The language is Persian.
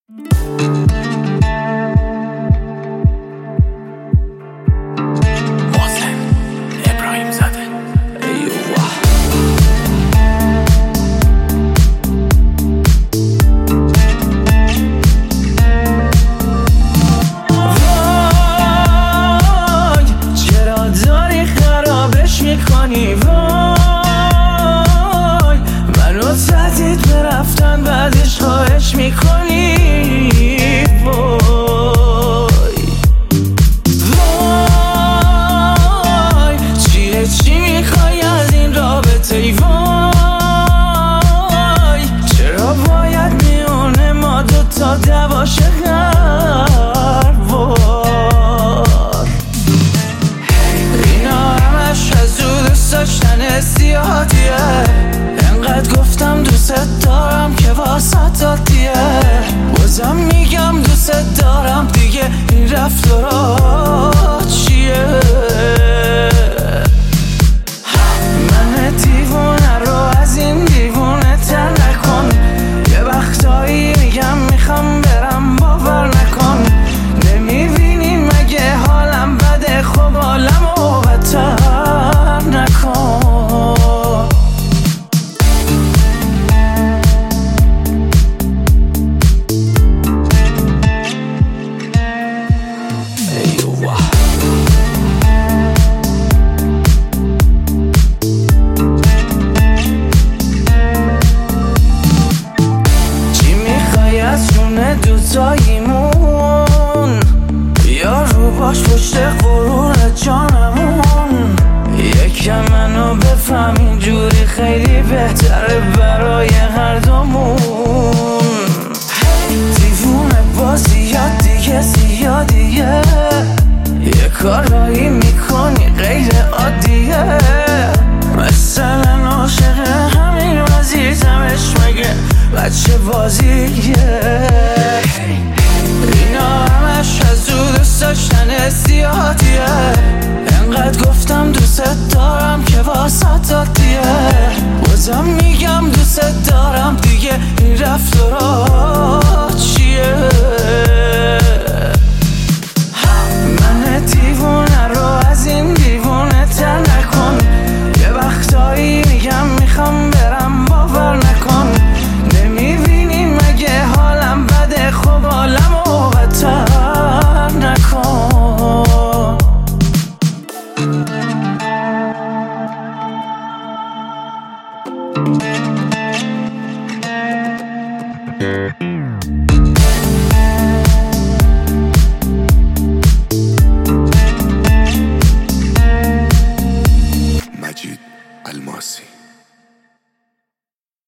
بعدش خواهش میکنی وای چی میخوای از این رابطه ای وای چرا باید میونه ما دوتا دواشه هر بار اینا همش از او دوست داشتن زیادیه انقدر گفتم دوست دارم که واسط دادیه بازم میگم دوست دارم دیگه این رفتارا چیه من دیوونه رو از این دیوونه تر نکن یه وقتایی میگم میخوام برم باور نکن نمیبینی مگه حالم بده خب حالمو بدتر نکن دوتاییمون یا رو باش پشت غرور جانمون یکم منو بفهم اینجوری خیلی بهتره برای هر دومون دیوونه بازیات دیگه زیادیه یه کارایی میکنی غیر عادیه مثلا عاشق همین وزیرتمش مگه بچه بازیه اینا همش از او دوست داشتن زیادیه انقدر گفتم دوست دارم که واسط دادیه بازم میگم دوست دارم دیگه این رفتارا